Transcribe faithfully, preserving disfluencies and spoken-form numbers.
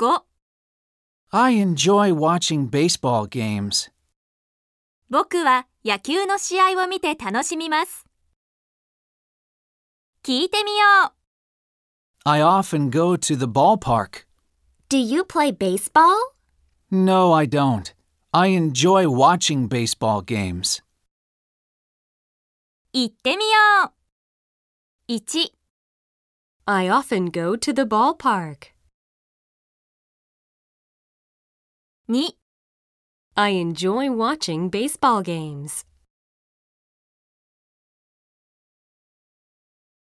ご、 I enjoy watching baseball games. 僕は野球の試合を見て楽しみます。聞いてみよう。 I often go to the ballpark. Do you play baseball? No, I don't. I enjoy watching baseball games. 行ってみよう。いち、 I often go to the ballpark. に、 I enjoy watching baseball games.